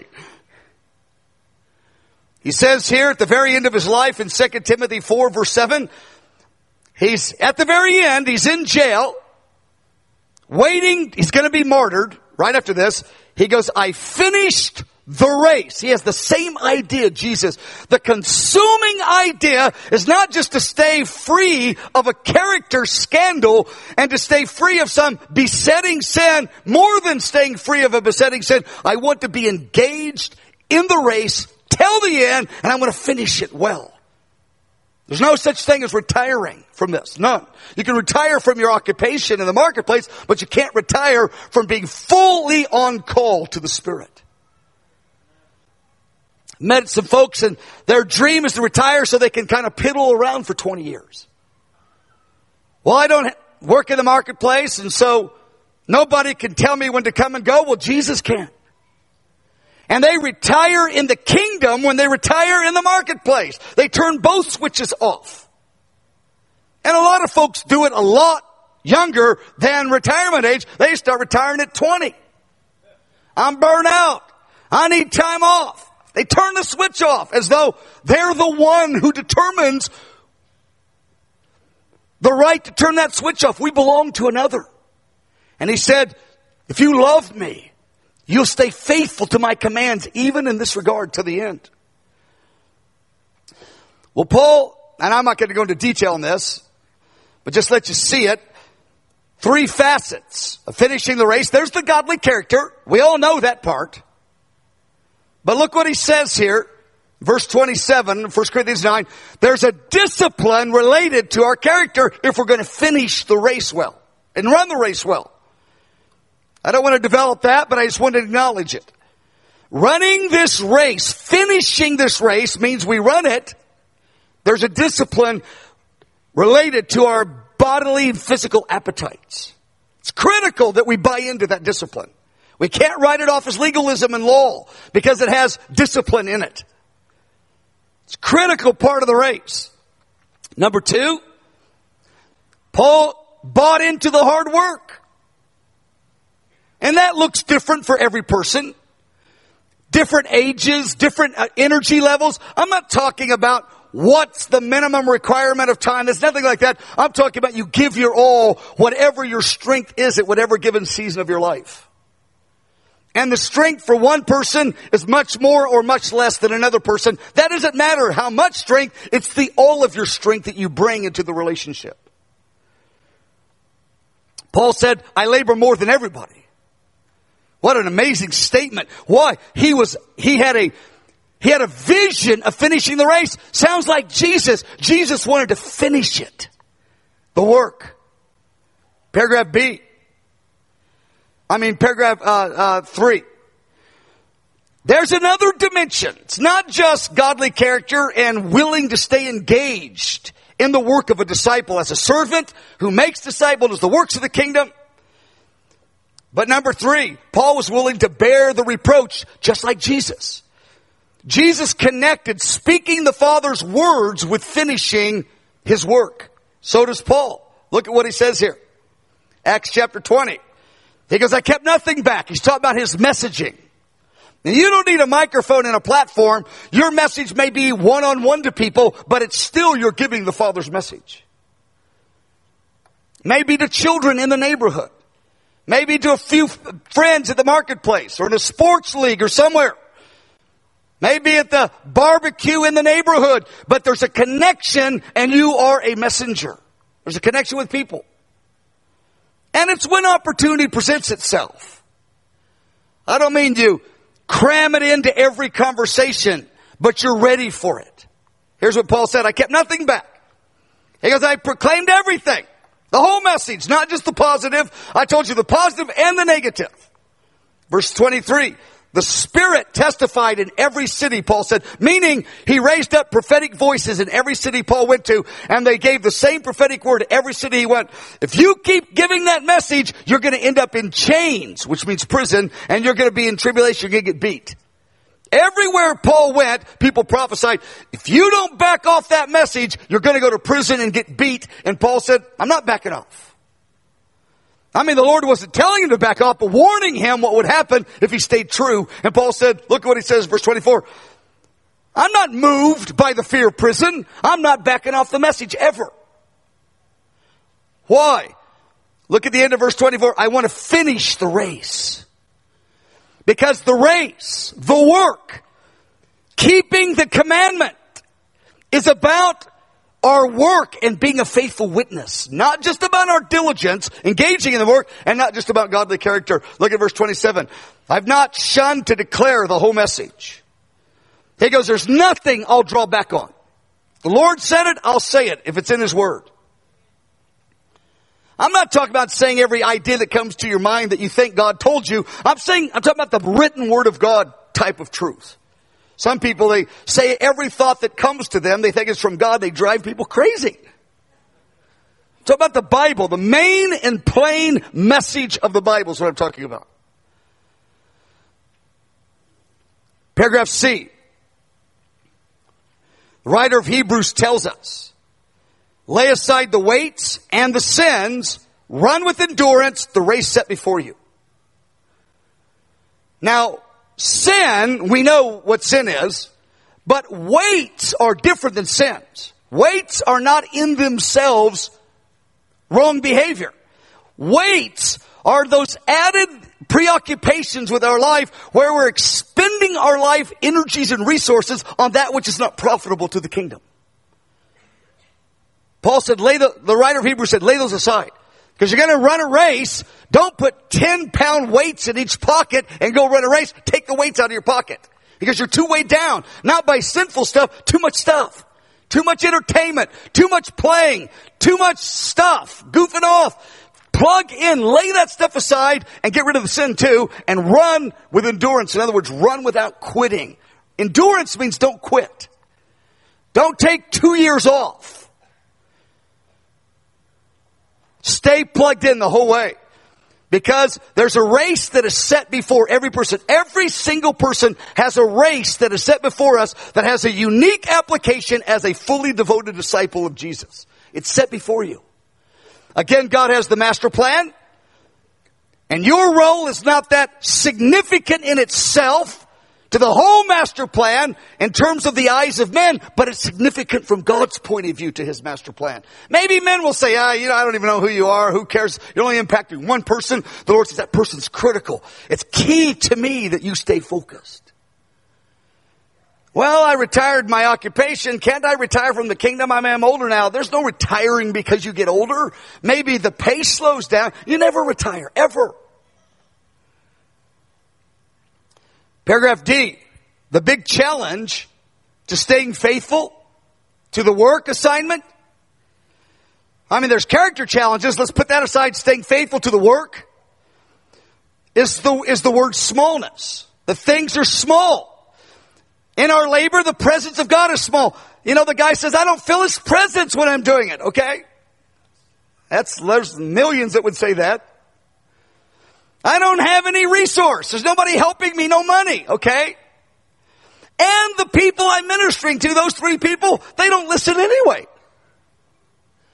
He says here at the very end of his life in 2 Timothy 4 verse 7, he's at the very end, he's in jail, waiting, he's going to be martyred right after this. He goes, I finished the race. He has the same idea, Jesus. The consuming idea is not just to stay free of a character scandal and to stay free of some besetting sin. More than staying free of a besetting sin, I want to be engaged in the race till the end, and I'm going to finish it well. There's no such thing as retiring from this. None. You can retire from your occupation in the marketplace, but you can't retire from being fully on call to the Spirit. Met some folks and their dream is to retire so they can kind of piddle around for 20 years. Well, I don't work in the marketplace and so nobody can tell me when to come and go. Well, Jesus can. And they retire in the kingdom when they retire in the marketplace. They turn both switches off. And a lot of folks do it a lot younger than retirement age. They start retiring at 20. I'm burnt out. I need time off. They turn the switch off as though they're the one who determines the right to turn that switch off. We belong to another. And he said, if you love me, you'll stay faithful to my commands, even in this regard, to the end. Well, Paul, and I'm not going to go into detail on this, but just let you see it. 3 facets of finishing the race. There's the godly character. We all know that part. But look what he says here, verse 27, 1 Corinthians 9. There's a discipline related to our character if we're going to finish the race well and run the race well. I don't want to develop that, but I just want to acknowledge it. Running this race, finishing this race means we run it. There's a discipline related to our bodily and physical appetites. It's critical that we buy into that discipline. We can't write it off as legalism and law because it has discipline in it. It's a critical part of the race. Number 2, Paul bought into the hard work. And that looks different for every person. Different ages, different energy levels. I'm not talking about what's the minimum requirement of time. There's nothing like that. I'm talking about you give your all, whatever your strength is at whatever given season of your life. And the strength for one person is much more or much less than another person. That doesn't matter how much strength. It's the all of your strength that you bring into the relationship. Paul said, I labor more than everybody. What an amazing statement. Why? He had a vision of finishing the race. Sounds like Jesus. Jesus wanted to finish it. The work. Paragraph 3. There's another dimension. It's not just godly character and willing to stay engaged in the work of a disciple as a servant who makes disciples, does the works of the kingdom. But number 3, Paul was willing to bear the reproach just like Jesus. Jesus connected speaking the Father's words with finishing his work. So does Paul. Look at what he says here. Acts chapter 20. He goes, I kept nothing back. He's talking about his messaging. And you don't need a microphone and a platform. Your message may be one-on-one to people, but it's still you're giving the Father's message. Maybe to children in the neighborhood. Maybe to a few friends at the marketplace or in a sports league or somewhere. Maybe at the barbecue in the neighborhood. But there's a connection and you are a messenger. There's a connection with people. And it's when opportunity presents itself. I don't mean you cram it into every conversation, but you're ready for it. Here's what Paul said, I kept nothing back. He goes, I proclaimed everything. The whole message, not just the positive. I told you the positive and the negative. Verse 23, the Spirit testified in every city, Paul said, meaning he raised up prophetic voices in every city Paul went to, and they gave the same prophetic word to every city he went. If you keep giving that message, you're going to end up in chains, which means prison, and you're going to be in tribulation, you're going to get beat. Everywhere Paul went, people prophesied, if you don't back off that message, you're going to go to prison and get beat. And Paul said, I'm not backing off. I mean, the Lord wasn't telling him to back off, but warning him what would happen if he stayed true. And Paul said, look at what he says, verse 24. I'm not moved by the fear of prison. I'm not backing off the message ever. Why? Look at the end of verse 24. I want to finish the race. Because the race, the work, keeping the commandment is about our work and being a faithful witness. Not just about our diligence, engaging in the work, and not just about godly character. Look at verse 27. I've not shunned to declare the whole message. He goes, there's nothing I'll draw back on. The Lord said it, I'll say it if it's in His Word. I'm not talking about saying every idea that comes to your mind that you think God told you. I'm talking about the written Word of God type of truth. Some people, they say every thought that comes to them, they think it's from God. They drive people crazy. Talk about the Bible, the main and plain message of the Bible is what I'm talking about. Paragraph C. The writer of Hebrews tells us, lay aside the weights and the sins, run with endurance the race set before you. Now, sin, we know what sin is, but weights are different than sins. Weights are not in themselves wrong behavior. Weights are those added preoccupations with our life where we're expending our life, energies, and resources on that which is not profitable to the kingdom. Paul said, the writer of Hebrews said, lay those aside. Because you're going to run a race, don't put 10-pound weights in each pocket and go run a race. Take the weights out of your pocket. Because you're too weighed down. Not by sinful stuff, too much stuff. Too much entertainment. Too much playing. Too much stuff. Goofing off. Plug in, lay that stuff aside and get rid of the sin too and run with endurance. In other words, run without quitting. Endurance means don't quit. Don't take 2 years off. Stay plugged in the whole way. Because there's a race that is set before every person. Every single person has a race that is set before us that has a unique application as a fully devoted disciple of Jesus. It's set before you. Again, God has the master plan. And your role is not that significant in itself to the whole master plan in terms of the eyes of men, but it's significant from God's point of view to His master plan. Maybe men will say, I don't even know who you are. Who cares? You're only impacting one person. The Lord says that person's critical. It's key to me that you stay focused. Well, I retired my occupation. Can't I retire from the kingdom? I'm older now. There's no retiring because you get older. Maybe the pace slows down. You never retire, ever. Paragraph D, the big challenge to staying faithful to the work assignment. I mean, there's character challenges. Let's put that aside. Staying faithful to the work is the word smallness. The things are small. In our labor, the presence of God is small. You know, the guy says, I don't feel His presence when I'm doing it. Okay? There's millions that would say that. I don't have any resource. There's nobody helping me, no money, okay? And the people I'm ministering to, those 3 people, they don't listen anyway.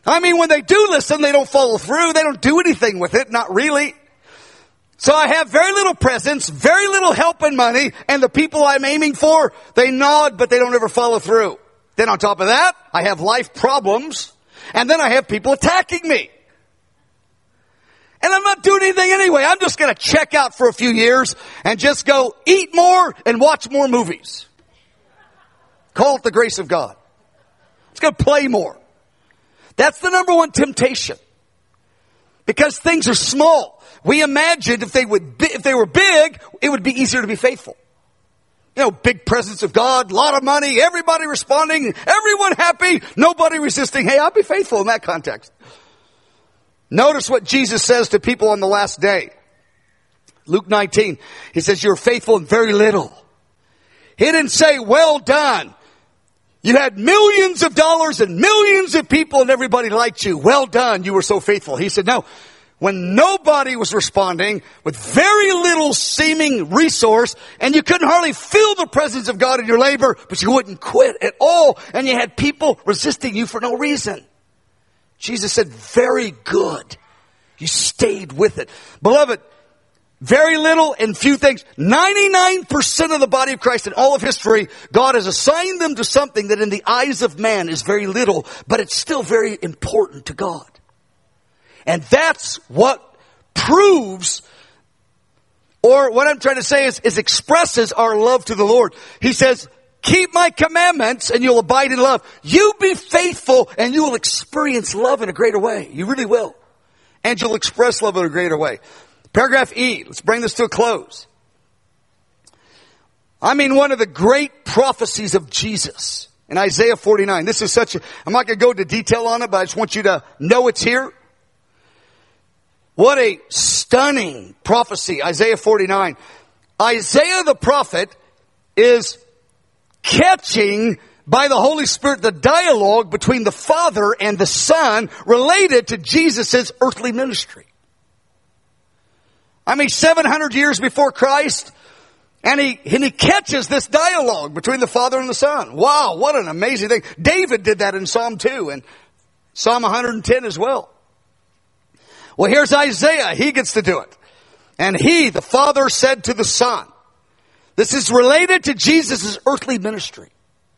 I mean, when they do listen, they don't follow through. They don't do anything with it. Not really. So I have very little presence, very little help and money, and the people I'm aiming for, they nod, but they don't ever follow through. Then on top of that, I have life problems, and then I have people attacking me. And I'm not doing anything anyway. I'm just going to check out for a few years and just go eat more and watch more movies. Call it the grace of God. It's going to play more. That's the number one temptation. Because things are small. We imagined if they were big, it would be easier to be faithful. You know, big presence of God, a lot of money, everybody responding, everyone happy, nobody resisting. Hey, I'll be faithful in that context. Notice what Jesus says to people on the last day. Luke 19, he says, you're faithful in very little. He didn't say, well done. You had millions of dollars and millions of people and everybody liked you. Well done, you were so faithful. He said, no, when nobody was responding, with very little seeming resource, and you couldn't hardly feel the presence of God in your labor, but you wouldn't quit at all, and you had people resisting you for no reason. Jesus said, very good. You stayed with it. Beloved, very little and few things. 99% of the body of Christ in all of history, God has assigned them to something that in the eyes of man is very little, but it's still very important to God. And that's what proves, or what I'm trying to say is expresses our love to the Lord. He says, keep my commandments and you'll abide in love. You be faithful and you will experience love in a greater way. You really will. And you'll express love in a greater way. Paragraph E. Let's bring this to a close. I mean, one of the great prophecies of Jesus in Isaiah 49. This is I'm not going to go into detail on it, but I just want you to know it's here. What a stunning prophecy, Isaiah 49. Isaiah the prophet is catching by the Holy Spirit the dialogue between the Father and the Son related to Jesus' earthly ministry. I mean, 700 years before Christ, and he catches this dialogue between the Father and the Son. Wow, what an amazing thing. David did that in Psalm 2 and Psalm 110 as well. Well, here's Isaiah. He gets to do it. And the Father, said to the Son. This is related to Jesus' earthly ministry.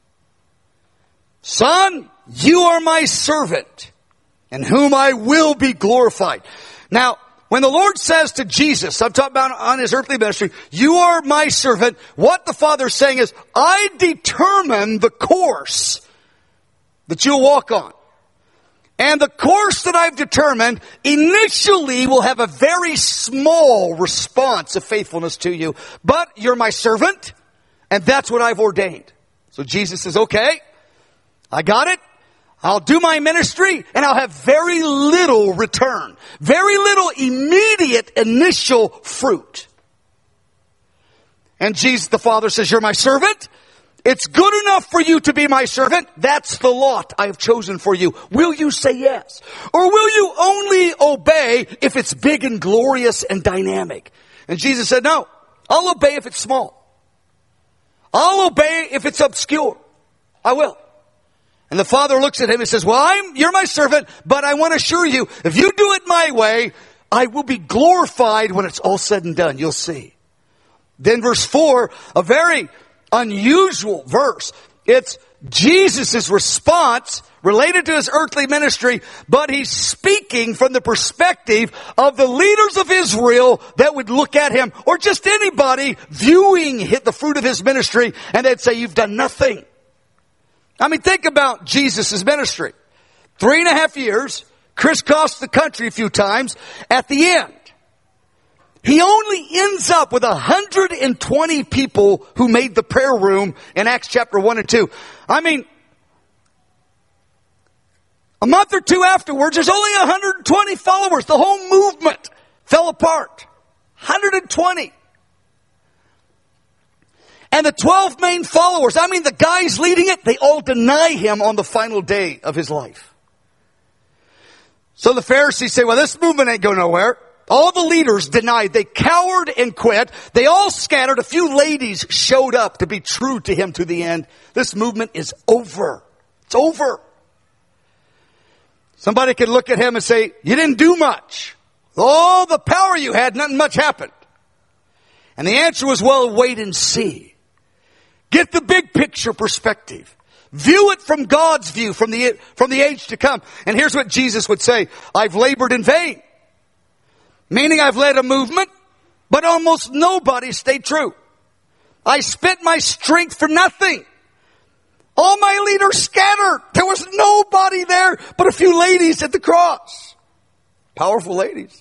Son, you are my servant, in whom I will be glorified. Now, when the Lord says to Jesus, I'm talking about on his earthly ministry, you are my servant, what the Father's saying is, I determine the course that you'll walk on. And the course that I've determined initially will have a very small response of faithfulness to you. But you're my servant, and that's what I've ordained. So Jesus says, okay, I got it. I'll do my ministry, and I'll have very little return. Very little immediate initial fruit. And Jesus the Father says, you're my servant. It's good enough for you to be my servant. That's the lot I have chosen for you. Will you say yes? Or will you only obey if it's big and glorious and dynamic? And Jesus said, no, I'll obey if it's small. I'll obey if it's obscure. I will. And the Father looks at him and says, well, you're my servant, but I want to assure you, if you do it my way, I will be glorified when it's all said and done. You'll see. Then verse 4, a very unusual verse. It's Jesus' response related to his earthly ministry, but he's speaking from the perspective of the leaders of Israel that would look at him, or just anybody viewing the fruit of his ministry, and they'd say, you've done nothing. I mean, think about Jesus' ministry. 3.5 years, crisscrossed the country a few times. At the end, he only ends up with 120 people who made the prayer room in Acts chapter 1 and 2. I mean, a month or two afterwards, there's only 120 followers. The whole movement fell apart. 120. And the 12 main followers, I mean the guys leading it, they all deny him on the final day of his life. So the Pharisees say, well, this movement ain't going nowhere. All the leaders denied. They cowered and quit. They all scattered. A few ladies showed up to be true to him to the end. This movement is over. It's over. Somebody could look at him and say, you didn't do much. With all the power you had, nothing much happened. And the answer was, well, wait and see. Get the big picture perspective. View it from God's view, from the age to come. And here's what Jesus would say: I've labored in vain. Meaning I've led a movement, but almost nobody stayed true. I spent my strength for nothing. All my leaders scattered. There was nobody there but a few ladies at the cross. Powerful ladies.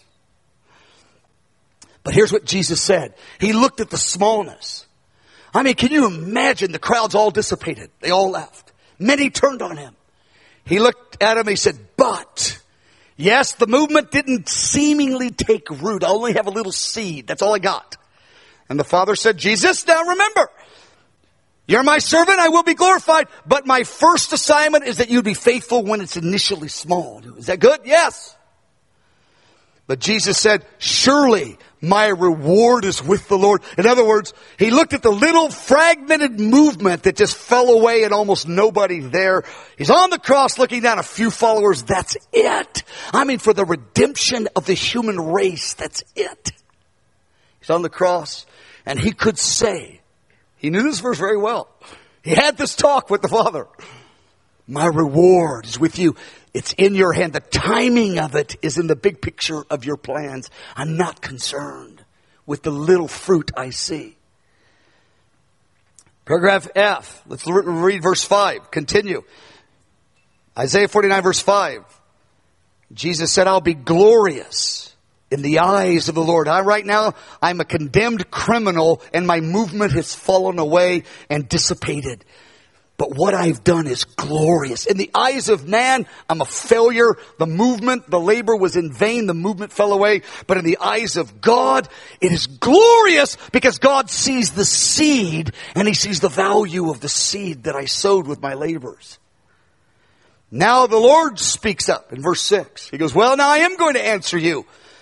But here's what Jesus said. He looked at the smallness. I mean, can you imagine? The crowds all dissipated. They all left. Many turned on him. He looked at him. He said, but, yes, the movement didn't seemingly take root. I only have a little seed. That's all I got. And the Father said, Jesus, now remember, you're my servant. I will be glorified. But my first assignment is that you be faithful when it's initially small. Is that good? Yes. But Jesus said, surely my reward is with the Lord. In other words, he looked at the little fragmented movement that just fell away and almost nobody there. He's on the cross looking down, a few followers. That's it. I mean, for the redemption of the human race, that's it. He's on the cross and he could say, he knew this verse very well. He had this talk with the Father. My reward is with you. It's in your hand. The timing of it is in the big picture of your plans. I'm not concerned with the little fruit I see. Paragraph F. Let's read verse 5. Continue. Isaiah 49 verse 5. Jesus said, I'll be glorious in the eyes of the Lord. Right now, I'm a condemned criminal and my movement has fallen away and dissipated. But what I've done is glorious. In the eyes of man, I'm a failure. The movement, the labor was in vain. The movement fell away. But in the eyes of God, it is glorious because God sees the seed and he sees the value of the seed that I sowed with my labors. Now the Lord speaks up in verse 6. He goes, well, now I am going to answer you.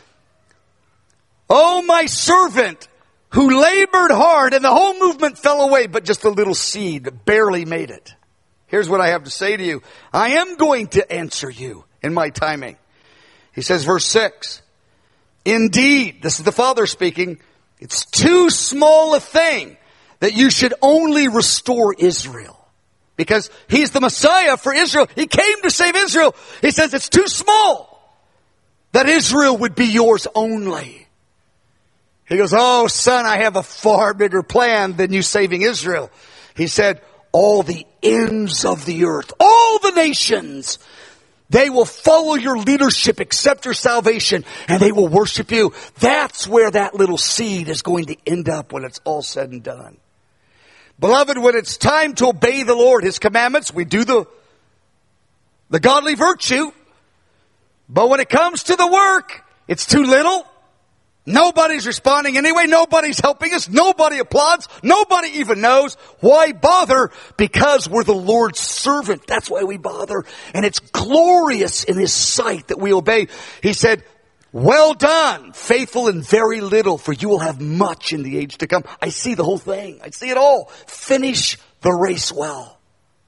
Oh, my servant, who labored hard and the whole movement fell away, but just a little seed barely made it. Here's what I have to say to you. I am going to answer you in my timing. He says, verse 6, indeed, this is the Father speaking, it's too small a thing that you should only restore Israel. Because he's the Messiah for Israel. He came to save Israel. He says it's too small that Israel would be yours only. He goes, oh, son, I have a far bigger plan than you saving Israel. He said, all the ends of the earth, all the nations, they will follow your leadership, accept your salvation, and they will worship you. That's where that little seed is going to end up when it's all said and done. Beloved, when it's time to obey the Lord, his commandments, we do the godly virtue. But when it comes to the work, it's too little. Nobody's responding anyway. Nobody's helping us. Nobody applauds. Nobody even knows. Why bother? Because we're the Lord's servant. That's why we bother. And it's glorious in his sight that we obey. He said, well done, faithful in very little, for you will have much in the age to come. I see the whole thing. I see it all. Finish the race well.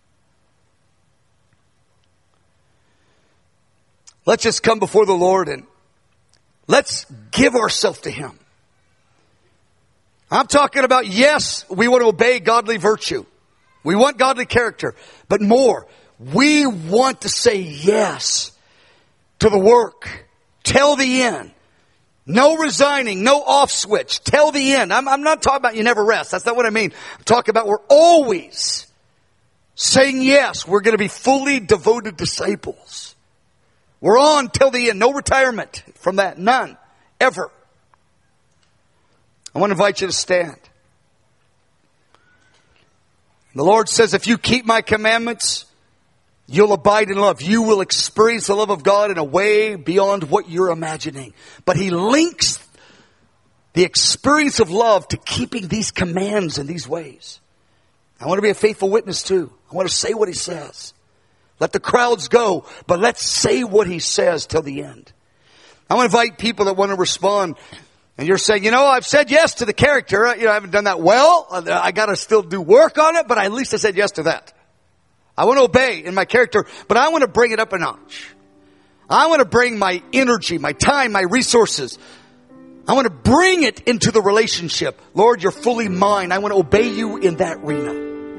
Let's just come before the Lord and let's give ourselves to him. I'm talking about, yes, we want to obey godly virtue. We want godly character. But more, we want to say yes to the work. Till the end. No resigning, no off switch. Till the end. I'm not talking about you never rest. That's not what I mean. I'm talking about we're always saying yes. We're going to be fully devoted disciples. We're on till the end. No retirement from that. None. Ever. I want to invite you to stand. The Lord says, if you keep my commandments, you'll abide in love. You will experience the love of God in a way beyond what you're imagining. But he links the experience of love to keeping these commands in these ways. I want to be a faithful witness too. I want to say what he says. Let the crowds go, but let's say what he says till the end. I want to invite people that want to respond. And you're saying, I've said yes to the character. I haven't done that well. I got to still do work on it, but at least I said yes to that. I want to obey in my character, but I want to bring it up a notch. I want to bring my energy, my time, my resources. I want to bring it into the relationship. Lord, you're fully mine. I want to obey you in that arena.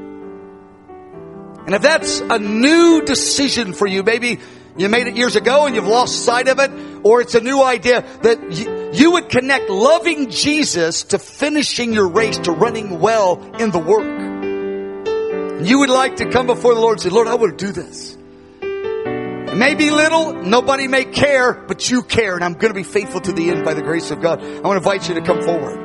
And if that's a new decision for you, maybe you made it years ago and you've lost sight of it, or it's a new idea that you would connect loving Jesus to finishing your race, to running well in the work. You would like to come before the Lord and say, Lord, I want to do this. It may be little, nobody may care, but you care, and I'm going to be faithful to the end by the grace of God. I want to invite you to come forward.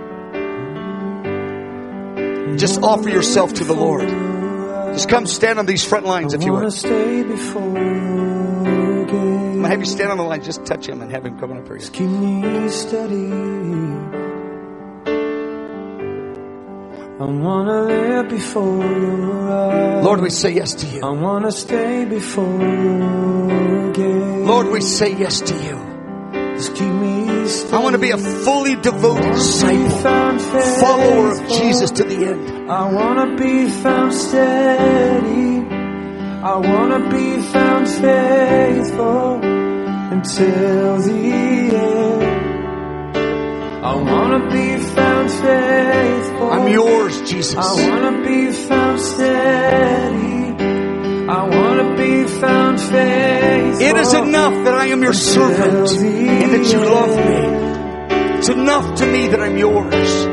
Just offer yourself to the Lord. Just come stand on these front lines if you would. I'm going to have you stand on the line. Just touch him and have him come up here. Just keep me steady. I want to live before your eyes. Lord, we say yes to you. I want to stay before your gaze. Lord, we say yes to you. Just keep me steady. I want to be a fully devoted disciple, follower of Jesus to the end. I want to be found steady. I want to be found faithful until the end. I want to be found faithful. I'm yours, Jesus. I want to be found steady. I want to be found faithful. It is enough that I am your servant and that you love me. It's enough to me that I'm yours.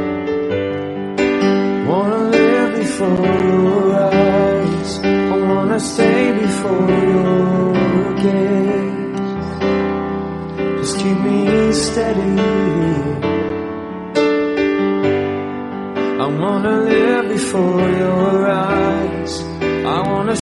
Want to live before your eyes. I want to stay before your gaze. Just keep me steady. I want to live before your eyes. I want to